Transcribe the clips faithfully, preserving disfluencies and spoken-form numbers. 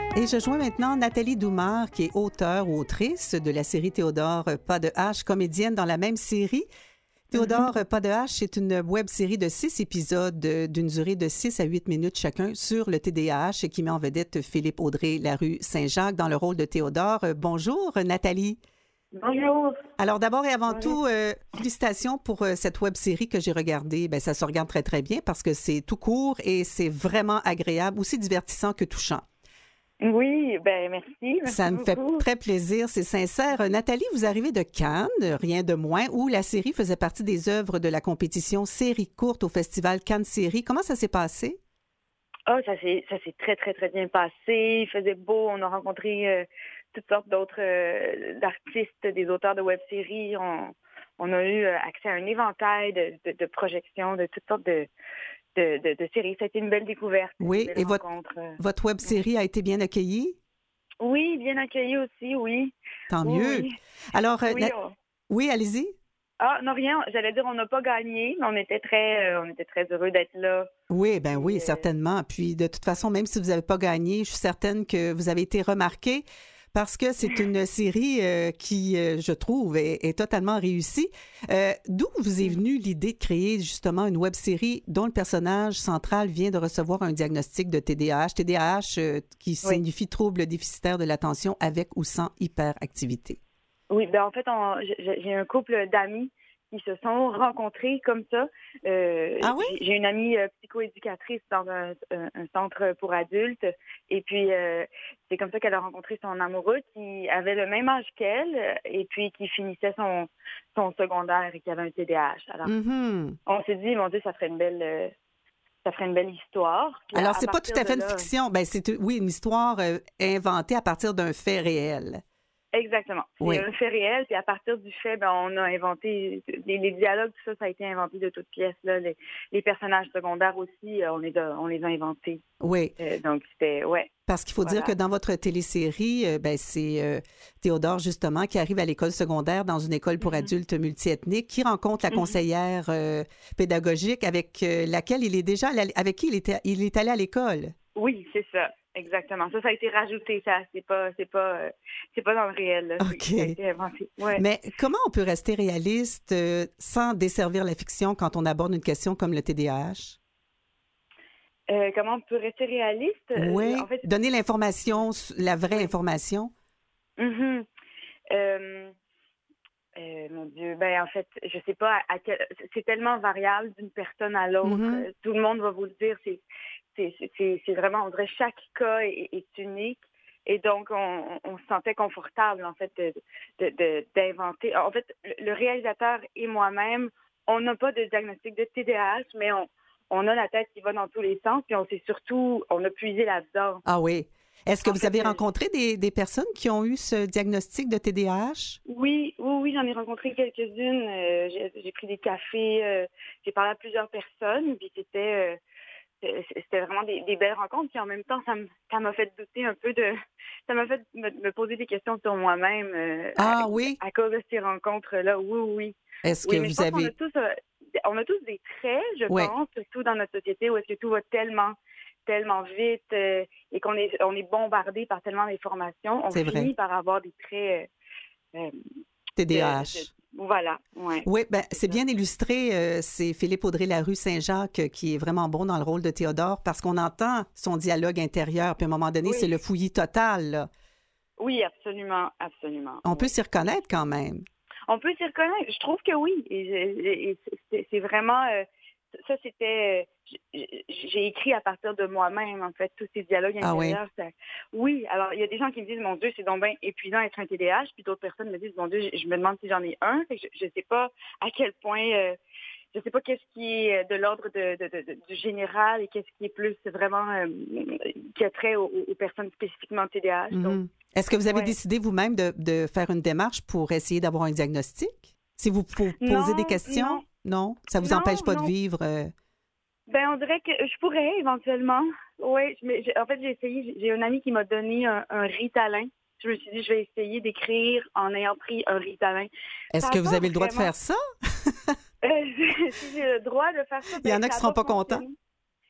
Et je joins maintenant Nathalie Doumard, qui est auteure ou autrice de la série Théodore Pas de H, comédienne dans la même série. Théodore mm-hmm. Pas de H, c'est une web-série de six épisodes d'une durée de six à huit minutes chacun sur le T D A H et qui met en vedette Philippe Audrey-Larue Saint-Jacques dans le rôle de Théodore. Bonjour Nathalie. Bonjour. Alors d'abord et avant Bonjour. tout, euh, félicitations pour euh, cette web-série que j'ai regardée. Ben, ça se regarde très très bien parce que c'est tout court et c'est vraiment agréable, aussi divertissant que touchant. Oui, ben merci. merci Ça me beaucoup. fait très plaisir, c'est sincère. Nathalie, vous arrivez de Cannes, rien de moins, où la série faisait partie des œuvres de la compétition Série courte au festival Cannes Série. Comment ça s'est passé? Oh, ça s'est ça s'est très très très bien passé. Il faisait beau. On a rencontré euh, toutes sortes d'autres euh, d'artistes, des auteurs de web-séries. On, on a eu accès à un éventail de, de, de projections, de toutes sortes de De, de, de séries. Ça a été une belle découverte. Oui, belle et votre, votre web-série a été bien accueillie? Oui, bien accueillie aussi, oui. Tant oui, mieux. Oui. Alors, oui, na... on... oui, allez-y. Ah, non, rien. J'allais dire, on n'a pas gagné, mais on était très, euh, on était très heureux d'être là. Oui, ben Puis, oui, euh... certainement. Puis, de toute façon, même si vous n'avez pas gagné, je suis certaine que vous avez été remarqué parce que c'est une série euh, qui, euh, je trouve, est, est totalement réussie. Euh, d'où vous est venue l'idée de créer justement une web-série dont le personnage central vient de recevoir un diagnostic de T D A H, T D A H euh, qui oui. signifie trouble déficitaire de l'attention avec ou sans hyperactivité? Oui, ben en fait, on, j'ai, j'ai un couple d'amis qui se sont rencontrés comme ça. Euh, ah oui? J'ai, j'ai une amie euh, psychoéducatrice dans un, un, un centre pour adultes. Et puis, euh, c'est comme ça qu'elle a rencontré son amoureux qui avait le même âge qu'elle et puis qui finissait son, son secondaire et qui avait un T D A H. Alors, mm-hmm. on s'est dit, mon Dieu, ça ferait une belle... Euh, ça ferait une belle histoire. Puis Alors, c'est pas tout à fait là... une fiction. Ben, c'est, oui, une histoire euh, inventée à partir d'un fait réel. Exactement. C'est oui. un fait réel, puis à partir du fait, ben, on a inventé les, les dialogues, tout ça, ça a été inventé de toutes pièces. Là. Les, les personnages secondaires aussi, on les a, on les a inventés. Oui. Euh, donc, c'était, ouais. Parce qu'il faut voilà. dire que dans votre télésérie, euh, ben, c'est euh, Théodore, justement, qui arrive à l'école secondaire dans une école pour mm-hmm. adultes multiethniques, qui rencontre la conseillère euh, pédagogique avec euh, laquelle il est déjà, avec qui il, était, il est allé à l'école. Oui, c'est ça. Exactement. Ça, ça a été rajouté. Ça, c'est pas, c'est pas, euh, c'est pas dans le réel. Là. OK. Ça a été inventé. Ouais. Mais comment on peut rester réaliste euh, sans desservir la fiction quand on aborde une question comme le T D A H? Euh, comment on peut rester réaliste? Oui. Euh, en fait, donner l'information, la vraie oui. information. Mm-hmm. Euh, euh, mon Dieu. Ben en fait, je sais pas à, à quel. C'est tellement variable d'une personne à l'autre. Mm-hmm. Tout le monde va vous le dire. C'est C'est, c'est, c'est vraiment, on dirait, chaque cas est, est unique. Et donc, on, on se sentait confortable, en fait, de, de, de, d'inventer. En fait, le réalisateur et moi-même, on n'a pas de diagnostic de T D A H, mais on, on a la tête qui va dans tous les sens, puis on s'est surtout, on a puisé là-dedans. Ah oui. Est-ce que en vous fait, avez rencontré des, des personnes qui ont eu ce diagnostic de T D A H? Oui, oui, oui, j'en ai rencontré quelques-unes. Euh, j'ai, j'ai pris des cafés, euh, j'ai parlé à plusieurs personnes, puis c'était... Euh, C'était vraiment des, des belles rencontres. Puis en même temps, ça, me, ça m'a fait douter un peu de... Ça m'a fait me, me poser des questions sur moi-même. Euh, ah à, oui? À cause de ces rencontres-là. Oui, oui. Est-ce oui, que mais vous je pense avez... qu'on a tous, euh, on a tous des traits, je oui. pense, surtout dans notre société où est-ce que tout va tellement, tellement vite euh, et qu'on est, on est bombardé par tellement d'informations. On C'est finit vrai. par avoir des traits... Euh, T D A H. De, de, Voilà, ouais. Oui, ben, c'est, c'est bien illustré. Euh, c'est Philippe Audrey-Larue Saint-Jacques euh, qui est vraiment bon dans le rôle de Théodore parce qu'on entend son dialogue intérieur. Puis à un moment donné, oui. c'est le fouillis total. Là. Oui, absolument, absolument. On oui. peut s'y reconnaître quand même. On peut s'y reconnaître. Je trouve que oui. Et, et, et c'est, c'est vraiment... Euh, ça, c'était... J'ai écrit à partir de moi-même, en fait, tous ces dialogues intérieurs. Ah oui. Ça, oui, alors il y a des gens qui me disent, mon Dieu, c'est donc bien épuisant d'être un T D A H, puis d'autres personnes me disent, mon Dieu, je, je me demande si j'en ai un. Je ne sais pas à quel point, euh, je ne sais pas qu'est-ce qui est de l'ordre de, de, de, de, du général et qu'est-ce qui est plus vraiment, euh, qui a trait aux, aux personnes spécifiquement T D A H. Mm-hmm. Donc, est-ce que vous avez ouais. décidé vous-même de, de faire une démarche pour essayer d'avoir un diagnostic? Si vous posez non, des questions? Non. Non? Ça ne vous non, empêche pas non. de vivre... Euh... Ben, on dirait que je pourrais éventuellement. Oui, en fait, j'ai essayé. J'ai un ami qui m'a donné un, un Ritalin. Je me suis dit, je vais essayer d'écrire en ayant pris un Ritalin. Est-ce ça que vous avez le droit vraiment... de faire ça? euh, si j'ai le droit de faire ça. Ben, il y en a qui ne seront pas contents.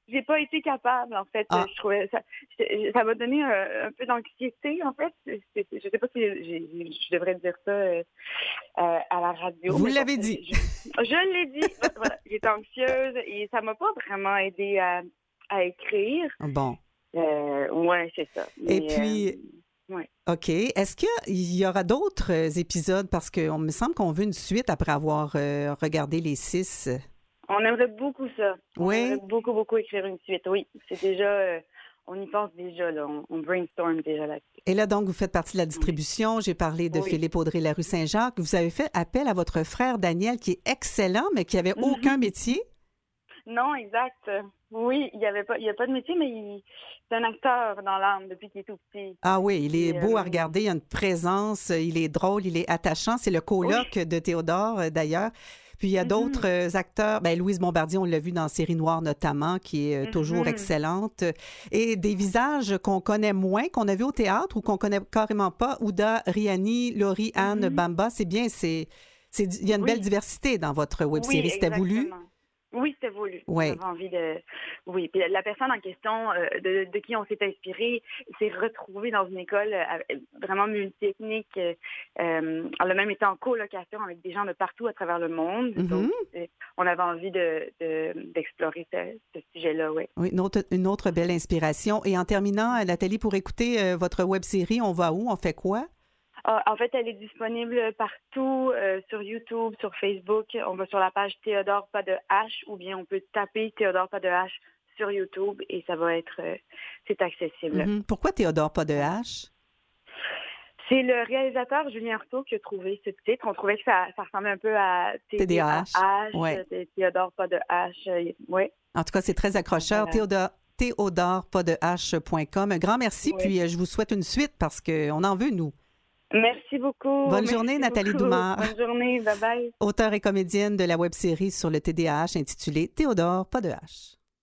j'ai pas été capable, en fait. Ah. Je trouvais ça, ça m'a donné un, un peu d'anxiété, en fait. C'est, c'est, je sais pas si j'ai, je devrais dire ça euh, euh, à la radio. Vous mais l'avez bon, dit. Je, je l'ai dit. Voilà, j'étais anxieuse et ça m'a pas vraiment aidé à, à écrire. Bon. Euh, ouais, c'est ça. Mais, Et puis, euh, ouais. OK. Est-ce qu'il y aura d'autres épisodes? Parce qu'on me semble qu'on veut une suite après avoir euh, regardé les six. On aimerait beaucoup ça. Oui. On aimerait beaucoup, beaucoup écrire une suite. Oui, c'est déjà... Euh, on y pense déjà, là. On, on brainstorm déjà là-dessus. Et là, donc, vous faites partie de la distribution. J'ai parlé de Oui. Philippe Audrey-Larue Saint-Jacques. Vous avez fait appel à votre frère Daniel, qui est excellent, mais qui n'avait Mm-hmm. aucun métier. Non, exact. Oui, il n'y avait pas, il y a pas de métier, mais il, c'est un acteur dans l'âme depuis qu'il est tout petit. Ah oui, il est Et, beau euh, à regarder, il a une présence, il est drôle, il est attachant. C'est le coloc Oui. de Théodore, euh, d'ailleurs. Puis il y a Mm-hmm. d'autres euh, acteurs, ben, Louise Bombardier, on l'a vu dans Série Noire notamment, qui est euh, toujours Mm-hmm. excellente. Et des visages qu'on connaît moins, qu'on a vu au théâtre ou qu'on connaît carrément pas. Ouda Riani, Laurie Anne Mm-hmm. Bamba, c'est bien, c'est, c'est, il y a une Oui. belle diversité dans votre web-série. Oui, C'était voulu? exactement. Oui, c'était voulu. Ouais. J'avais envie de... Oui, puis la personne en question euh, de, de qui on s'est inspiré s'est retrouvée dans une école euh, vraiment multiethnique. Euh, elle a même été en colocation avec des gens de partout à travers le monde. Mm-hmm. Donc, euh, on avait envie de, de, d'explorer ce, ce sujet-là, oui. Oui, une autre, une autre belle inspiration. Et en terminant, Nathalie, pour écouter euh, votre web-série, on va où? On fait quoi? Ah, en fait, elle est disponible partout, euh, sur YouTube, sur Facebook. On va sur la page Théodore Pas de H ou bien on peut taper Théodore Pas de H sur YouTube et ça va être, euh, c'est accessible. Mm-hmm. Pourquoi Théodore Pas de H? C'est le réalisateur Julien Artaud qui a trouvé ce titre. On trouvait que ça, ça ressemblait un peu à T D A H. T D A H, Ouais. Théodore Pas de H. Oui. En tout cas, c'est très accrocheur. Voilà. Théodore, théodore pas de h point com. Un grand merci, Oui. puis euh, je vous souhaite une suite parce qu'on en veut, nous. Merci beaucoup. Bonne Merci journée, Nathalie beaucoup. Doumard. Bonne journée. Bye bye. Auteure et comédienne de la web-série sur le T D A H intitulée Théodore Pas de H.